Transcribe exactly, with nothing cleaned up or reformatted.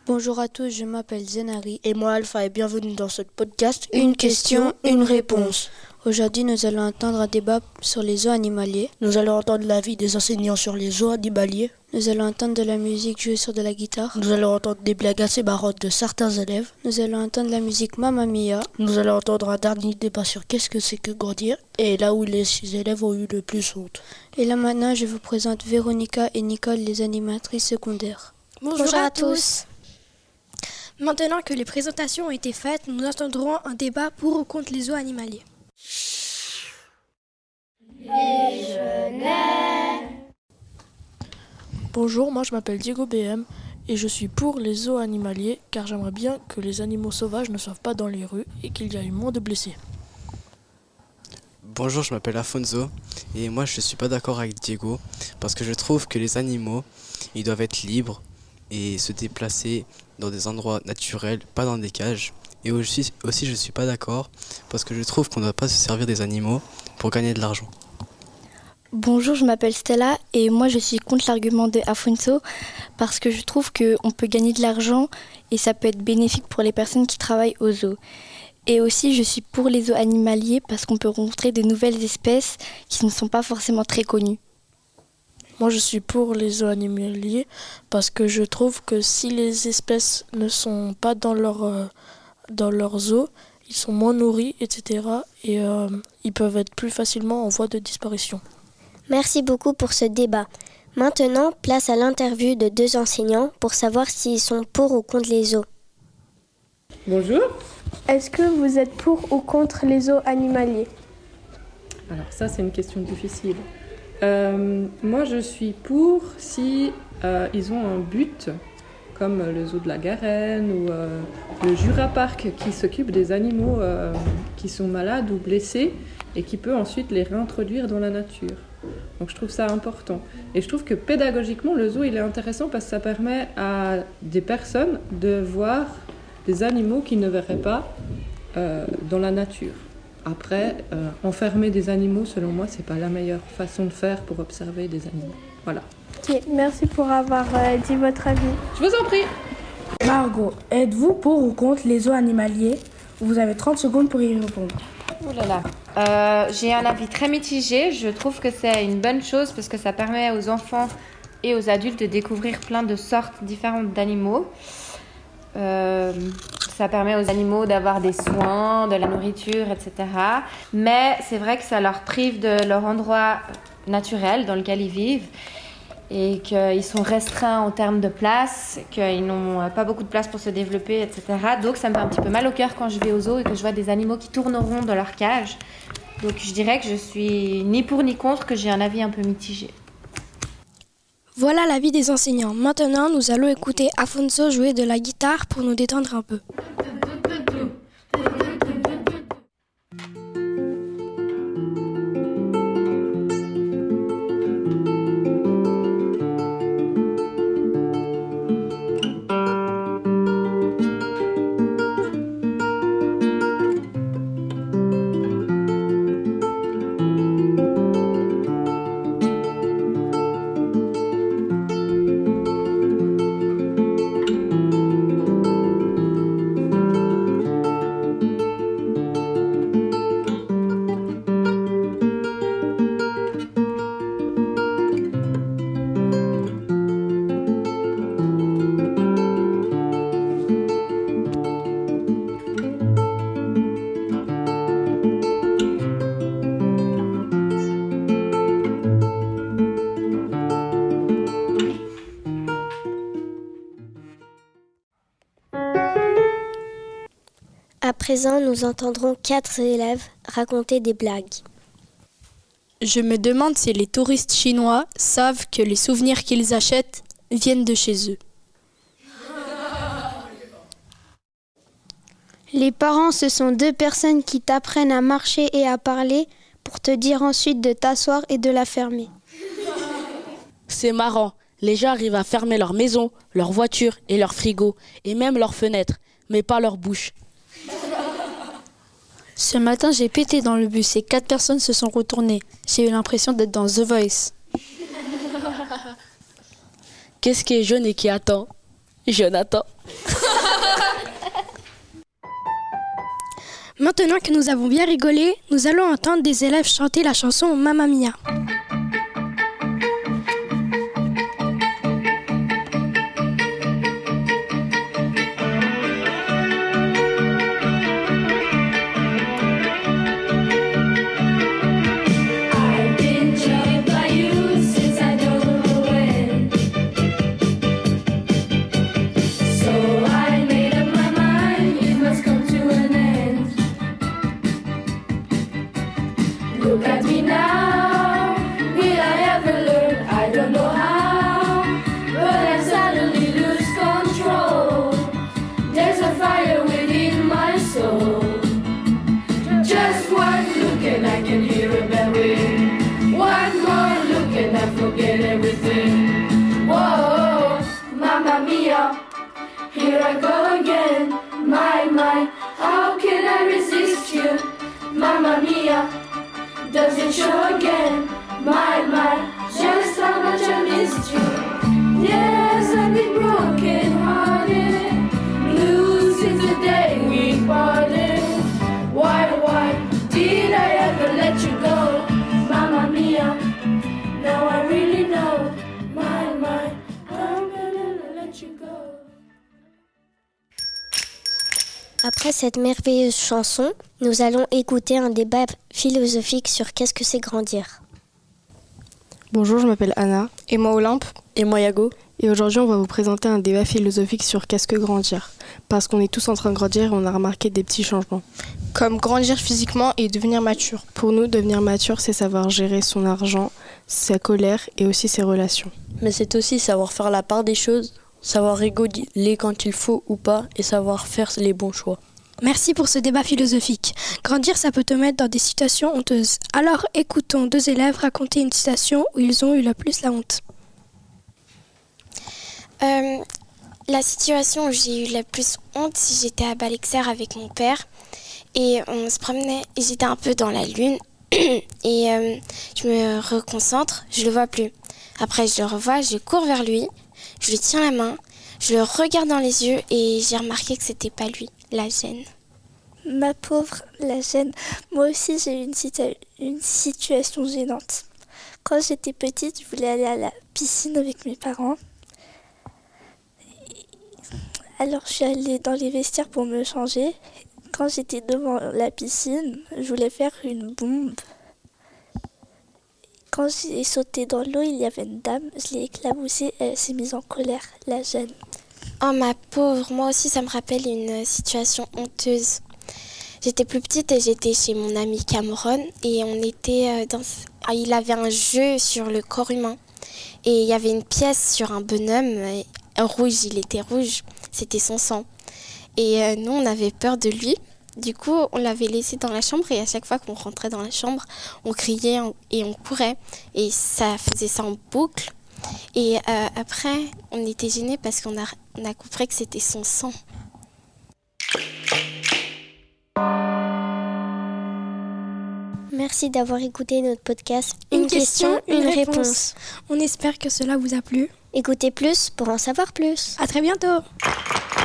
Bonjour à tous, je m'appelle Zenari. Et moi Alpha et bienvenue dans ce podcast Une, une question, une réponse. Aujourd'hui, nous allons entendre un débat sur les zoos animaliers. Nous allons entendre l'avis des enseignants sur les zoos animaliers. Nous allons entendre de la musique jouée sur de la guitare. Nous allons entendre des blagues assez marrantes de certains élèves. Nous allons entendre la musique Mamma Mia. Nous allons entendre un dernier débat sur qu'est-ce que c'est que grandir et là où les élèves ont eu le plus honte. Et là maintenant, je vous présente Véronica et Nicole, les animatrices secondaires. Bonjour, Bonjour à, à tous. Maintenant que les présentations ont été faites, nous entendrons un débat pour ou contre les zoos animaliers. Bonjour, moi je m'appelle Diego B M et je suis pour les zoos animaliers car j'aimerais bien que les animaux sauvages ne soient pas dans les rues et qu'il y ait moins de blessés. Bonjour, je m'appelle Afonso et moi je ne suis pas d'accord avec Diego parce que je trouve que les animaux, ils doivent être libres et se déplacer dans des endroits naturels, pas dans des cages. Et aussi, aussi je ne suis pas d'accord parce que je trouve qu'on ne doit pas se servir des animaux pour gagner de l'argent. Bonjour, je m'appelle Stella et moi je suis contre l'argument de Afonso parce que je trouve qu'on peut gagner de l'argent et ça peut être bénéfique pour les personnes qui travaillent aux zoos. Et aussi je suis pour les zoos animaliers parce qu'on peut rencontrer de nouvelles espèces qui ne sont pas forcément très connues. Moi je suis pour les zoos animaliers parce que je trouve que si les espèces ne sont pas dans leur, euh, dans leur zoo, ils sont moins nourris, et cetera. Et euh, ils peuvent être plus facilement en voie de disparition. Merci beaucoup pour ce débat. Maintenant, place à l'interview de deux enseignants pour savoir s'ils sont pour ou contre les zoos. Bonjour. Est-ce que vous êtes pour ou contre les zoos animaliers ? Alors ça, c'est une question difficile. Euh, moi, je suis pour si euh, ils ont un but, comme le zoo de la Garenne ou euh, le Jura Park qui s'occupe des animaux euh, qui sont malades ou blessés et qui peut ensuite les réintroduire dans la nature. Donc je trouve ça important. Et je trouve que pédagogiquement, le zoo il est intéressant parce que ça permet à des personnes de voir des animaux qu'ils ne verraient pas euh, dans la nature. Après, euh, enfermer des animaux, selon moi, c'est pas la meilleure façon de faire pour observer des animaux. Voilà. Ok, merci pour avoir euh, dit votre avis. Je vous en prie. Margot, êtes-vous pour ou contre les zoos animaliers ? Vous avez trente secondes pour y répondre. Ouh là là. Euh, j'ai un avis très mitigé. Je trouve que c'est une bonne chose parce que ça permet aux enfants et aux adultes de découvrir plein de sortes différentes d'animaux. Euh, ça permet aux animaux d'avoir des soins, de la nourriture, et cetera. Mais c'est vrai que ça leur prive de leur endroit naturel dans lequel ils vivent et qu'ils sont restreints en termes de place, qu'ils n'ont pas beaucoup de place pour se développer, et cetera. Donc ça me fait un petit peu mal au cœur quand je vais au zoo et que je vois des animaux qui tournent rond dans leur cage. Donc je dirais que je suis ni pour ni contre, que j'ai un avis un peu mitigé. Voilà l'avis des enseignants. Maintenant, nous allons écouter Afonso jouer de la guitare pour nous détendre un peu. À présent, nous entendrons quatre élèves raconter des blagues. Je me demande si les touristes chinois savent que les souvenirs qu'ils achètent viennent de chez eux. Les parents, ce sont deux personnes qui t'apprennent à marcher et à parler pour te dire ensuite de t'asseoir et de la fermer. C'est marrant, les gens arrivent à fermer leur maison, leur voiture et leur frigo, et même leurs fenêtres, mais pas leur bouche. Ce matin, j'ai pété dans le bus et quatre personnes se sont retournées. J'ai eu l'impression d'être dans The Voice. Qu'est-ce qui est jaune et qui attend ? Jonathan. Maintenant que nous avons bien rigolé, nous allons entendre des élèves chanter la chanson Mamma Mia. Look at me now, will I ever learn? I don't know how, but I suddenly lose control. There's a fire within my soul. Just one look and I can hear a bell ring. One more look and I forget everything. Whoa, Mamma Mia, here I go again. My, my, how can I resist you? Mamma Mia, does it show again? My, my, just how much I missed you. Yes, I've been broken hearted, blue since the day we parted. Why, why did I ever let you go? Mamma Mia, now I really know. My, my, I'm gonna let you go. Après cette merveilleuse chanson, nous allons écouter un débat philosophique sur qu'est-ce que c'est grandir. Bonjour, je m'appelle Anna. Et moi Olympe. Et moi Yago. Et aujourd'hui, on va vous présenter un débat philosophique sur qu'est-ce que grandir. Parce qu'on est tous en train de grandir et on a remarqué des petits changements. Comme grandir physiquement et devenir mature. Pour nous, devenir mature, c'est savoir gérer son argent, sa colère et aussi ses relations. Mais c'est aussi savoir faire la part des choses, savoir rigoler quand il faut ou pas et savoir faire les bons choix. Merci pour ce débat philosophique. Grandir, ça peut te mettre dans des situations honteuses. Alors écoutons deux élèves raconter une situation où ils ont eu le plus la honte. Euh, la situation où j'ai eu la plus honte, j'étais à Balexer avec mon père et on se promenait et j'étais un peu dans la lune et euh, je me reconcentre, je le vois plus. Après je le revois, je cours vers lui, je lui tiens la main, je le regarde dans les yeux et j'ai remarqué que c'était pas lui, la gêne. Ma pauvre, la gêne. Moi aussi j'ai eu une, situa- une situation gênante. Quand j'étais petite, je voulais aller à la piscine avec mes parents. Alors je suis allée dans les vestiaires pour me changer. Quand j'étais devant la piscine, je voulais faire une bombe. Quand j'ai sauté dans l'eau, il y avait une dame, je l'ai éclaboussée, elle s'est mise en colère, la gêne. Oh ma pauvre, moi aussi ça me rappelle une situation honteuse. J'étais plus petite et j'étais chez mon ami Cameron et on était dans... il avait un jeu sur le corps humain et il y avait une pièce sur un bonhomme, un rouge, il était rouge, c'était son sang. Et nous on avait peur de lui, du coup on l'avait laissé dans la chambre et à chaque fois qu'on rentrait dans la chambre, on criait et on courait et ça faisait ça en boucle. Et euh, après, on était gênés parce qu'on a, on a compris que c'était son sang. Merci d'avoir écouté notre podcast. Une, une question, question, une, une réponse. réponse. On espère que cela vous a plu. Écoutez plus pour en savoir plus. À très bientôt.